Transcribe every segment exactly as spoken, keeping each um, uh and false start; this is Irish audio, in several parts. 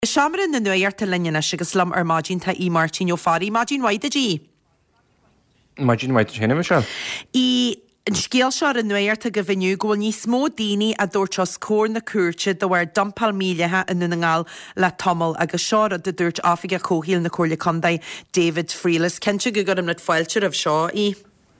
Siamar na nuairta linne agus lom ar mágin tá í Martin ó farí mágin waide dí. Mágin waide chéna me se. Í an scéal seo an nuairta go bhiniu ghfuil ní smó daoine a dúirteos cór na cuairte do bhar dumpal mílethe in na ngáil le tomol agus seo a de dúirt áfige cóhíil na cóirla condaid David Freelas. Kense go gom na foiiltear ah seo í?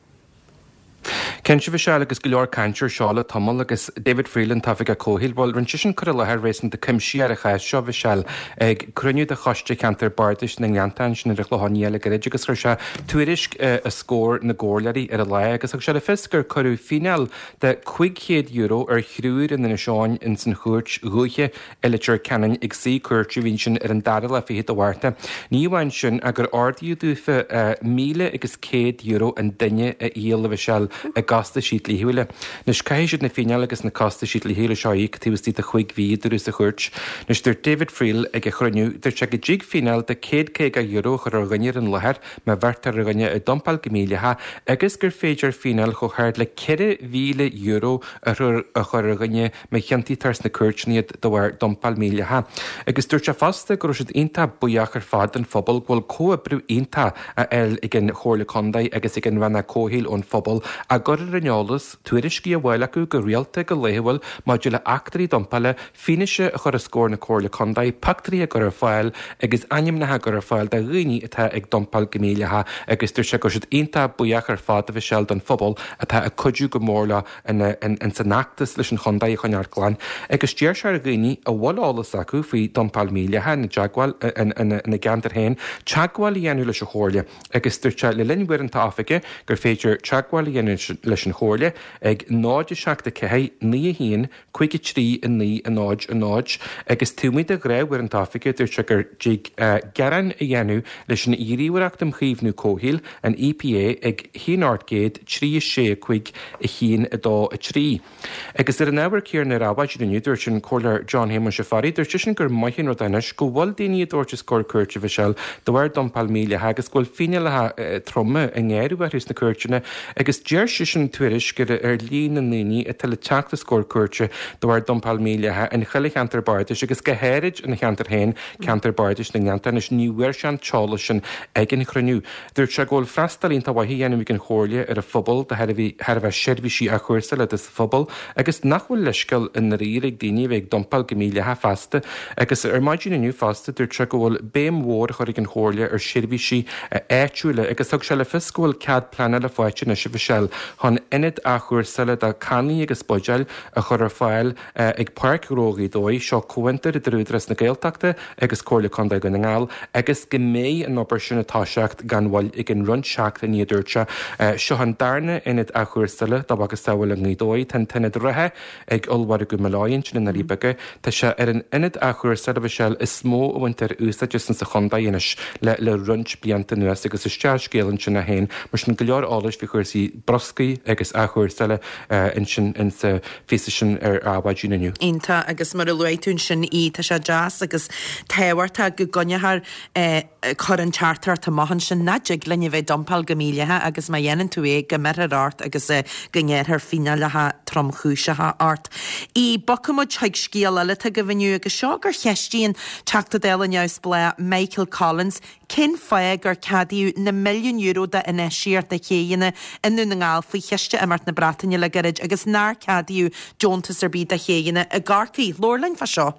Kense bhí se agus go leor cantir seála tomol agus David Freeland tá a cóhíil bhil rin sin chu lethir rééis de cimsí ar a cha seo bhí seall ag cruniú de choiste cantar bardis na ngantain sin ar chluáíile go réidir agus chu se tuairis a scór na ggóirlaí ar a le agus ag se le fisgur choú fineal de chuigchéad euro ar chhrúir in na seáin in san chuirt ruúche eiletir canan ag sí cuairtú hín sin ar an dara le fihéad a bhharrta. Ní bhain sin a gur ardíú dúfa míle agus céad euro an duine a íal bhí seall a gasta siad líhúile. Nus caiisiid na fineal agus na costa siad líhúile seoí tíhtí a chuig ví dús a chuirt. Nus dúir David Friel ag a chruniú dur se go ddíg fineal de céad cé a euro chu ar gaiine an lethir me bhartar a gaiine a dompal gomílethe agus gur féidir fineal chu chuir le ceire mhíle euro a chur a chur a gaiine me cheantí tars na cuairtníad do bhar dompal mílethe. Agus dúirt se fasta gur siad onanta buíach ar fad an phobal ghfuil có brú onanta a eil ag an chóirla condaid agus ag an bhena cóhíil ón phobal a gur reneolalas tuairiscí a bhile acu go rialta go léhfuil máidir le achtarí dompala fineise a chur a scór na cóirla condaid pactarí a gur ar fáil agus aim nathe gur ar fáil de rií atá ag dompal gomílethe agus dúir se go siad onanta buíach ar fad a bhí seall don phobal atá a cuidú go mórla in san nachtas leis an chondaid chuinear gláin. Agus tíir se a rií a bhlálas acu faoi dompal mílethe na deagháil na gantar hain teagháil dhéanú leis a chóirle agus dúir se le linhhuiir an táfaige gur féidir teagháil dhéanú leis an chóirle ag náide seachta cehé ní híon chuige trí in ní a náid a náid agus túmid a gréibhar an táfaige dúir se gur gearan a dhéanú leis an íríhhaach am chiomhnú cóhíil an E P A ag híonartgéad trí sé chuig a chin a dá a trí. Agus ar an ábhar céar na rábhaid inniu dúir sin choir John Heyman se farí dúir sin gur maithín ó dainis go bhfuil daoine dúirt scór cuairte bhí seall do bhar dompal mílethe agus ghfuil fine le tromme a ngéirúhharús na cuairtena agus déir sin tuairis gur ar líon na naoine a tal teachta scór cuairte do bhar dompal mílethe an chuile cheantar bardis agus go héirid in cheantar hain ceantar bardis na ngantain is níhuiir sean teála sin ag an chruniú. Dúirt se ggóil freistalín tá bhaithí dhéanamh an chóirle ar a phobal de herbh seirbhísí a chuirsa le is phobal agus nachhfuil leiscail in na ríir ag daoine bheith dompal gomílethe fasta agus ar maidin aniu fasta dúirt se ggóil béim mhór chuir an chóirle ar seirbhísí a éitiúile agus thug se le fiscúil cead planna le fáite na sibh seall hon inid a chuirsile a caní agus boideil a chur ar fáil ag parkrógaí dói seo cuaintar i drúdras na Gaeltachta agus cóirla condaid go na ngáil agus go mé an opair sin atáiseacht gan bhil ag an run seachta ní dúirte seo an darna inid a chuirsile dá agus saohfuil an dói tan tanad rathe ag olhhar go meáonn sin na ríbeige Tá se ar an inid a chuirsile bh seall is smó bhaintear úsa just san sa chondaid inis le le runt blianta nuas agus is teir scéalann sin na hain mar sin go leor álas bhí chuirsaí broscaí agus a chuirsile in sin in sa fésa sin ar ábhaid inniu. Ínta agus mar a luitún sin í tá se jazz agus téhairta go gonnear chur an chartar tá maihan sin nadig lenne bheith dompal gomílethe agus má dhéanaan tú é go mer art agus gnéir ar finealathe tromchúisethe art. Í bocamid teag scéal eile go bhiniu agus seo gur cheistíonn teachta déla neus bla Michael Collins cin feig gur cadíú na milliún euro de in éisiart de chéine inú na ngáil faoi cheiste immart na Bratainine le garid agus nar cadíú Johntas ar bíd a chéine a garcaí lorlainn fa seo.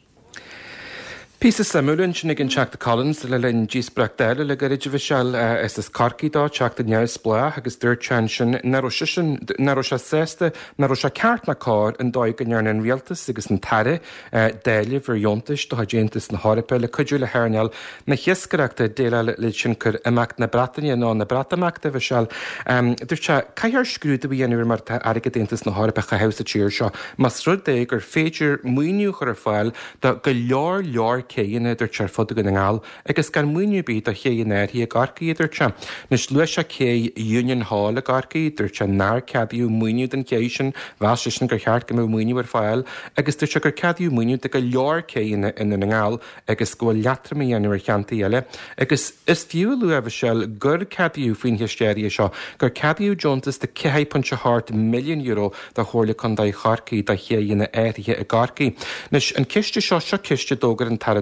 Písa samúlinn sin gin teachta Collins le linn dís breachtéile le garid bhí seall is is carcaí dá teachta neus bla agus dúirt sin naró se sésta naró se ceart na cáir an dóid go nearna an rialtas agus an taire déile bhar Jontas do hadéantas na háipe le cuiú le hairneal na chiascareachta déile le sin chur imeach na Bratainine ná na Bratameachta bhí seall. Dúirt se caiar scrúta bhí dhéanamh mar aige déantas na háipe cha heusa tíir seo, mas rud é gur féidir muoinú chur ar fáil do go leor leor céine idir tear fada go na ngáil agus gan muoinú bíd a chéanair hí a garcaí idir te. Nus luis a cé Union Hall a garcaí idir te nar cadíú muoinú den céis sin bheas sin gur cheart go mé muoinú ar fáil agus dúir se gur cadíú muoinú de go leor céine in na ngáil agus go leatra mé dhéanamh ar cheantaí eile. Agus is fiú lu a bh seall gur cadíú faoin histéirí seo gur cadíú Johntas de cé punt hart milliún euro de chóirla condaid charcaí de chéana éirithe a garcaí. Nus an ciste seo seo ciste dógar an tar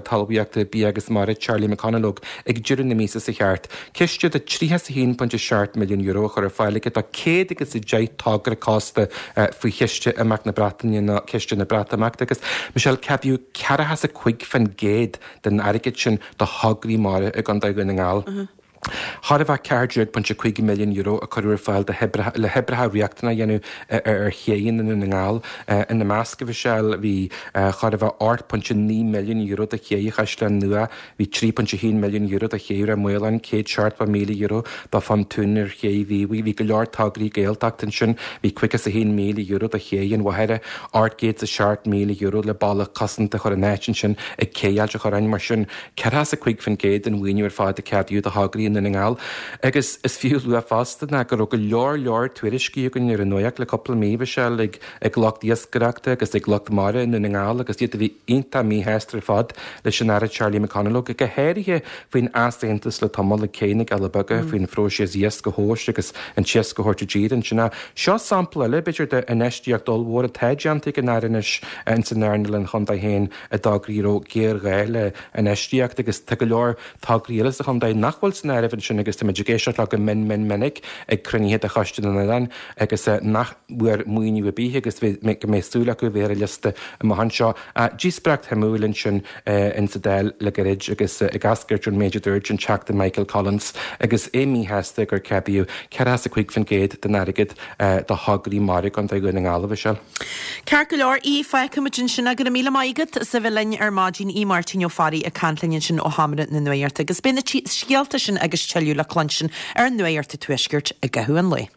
talbíoachta bí agus mar Charlie McConnell ag dúran na mísa sa cheart. Ceiste de tríthe hín pontinte seart milliún euro chuir fáilige tá céad agus i dé tágra cásta faoi cheiste amach na Bretagne na ceiste na Bretaach agus Michelle ceabhú cearathe a chuig fan géad den airigid sin do hagraí mara ag an daig na ngáil. Har bheith ceirdeag pontse chuig milliún euro a chuir fáil le hebrethe riachtainna dhéanú ar chéan in na ngáil in na measca bhí seil hí char bheith át pontse ní milliún euro a chéí chaisle nua hí trí pontse hí milliún euro a chéir a muáin cé seart ba mí euro ba fan túnar chéhí hí go leor tágraí géaltachtain sin hí cuichas a hí mí euro a chéan waheire artgéad a seart mí euro le balla cosanta chur a néitin sin ag céal a chorain mar sin ceras a chuig fan géad an bhaoinú ar fád a ceadú a hagraí na ngáil. Agus is fiú lu a fasta na gur go leor leor tuairiscí gon ar an nuach le coppla míbe se ag ag locht díosgaraachta agus ag locht mara in na ngáil agus dí a bhí inta mí heistar fad leis sin ara Charlie McConnell go go héirithe faoin astaontas le tamil le cénig a le baga faoin fróise díos go hóis agus an tíos go horta dían sinna seo sampla le beidir de inistíocht dul mhór a teideanta an airinis an san airnalinn chunda héin a dagrííró géir réile an istíocht agus tu go leor tágrílas a chunda nachhfuil san airhann sin agus tá géisiart le go min min minic ag crunihéad a chaiste an an agus nach buair muoinú a bíthe agus mé go méúla go bhéar liste a mahan seo a dísprecht hemúlinn sin in sa déil le gorid agus i gasgurt an méidir dúirtin teach de Michael Collins agus éí heasta gur cebiú ceras a chuig fan géad den airigid do hagraí mar an d go na ngálah se. Ceir go leor í fe cumidjin sin a go míle maigad sa bhfuilinn ar mágin í Martin Farí a canlainn sin ó hamara na nuirta agus bena scialta sin agus teú le clansin ar nuirta tuisgurt a gahuaan lei.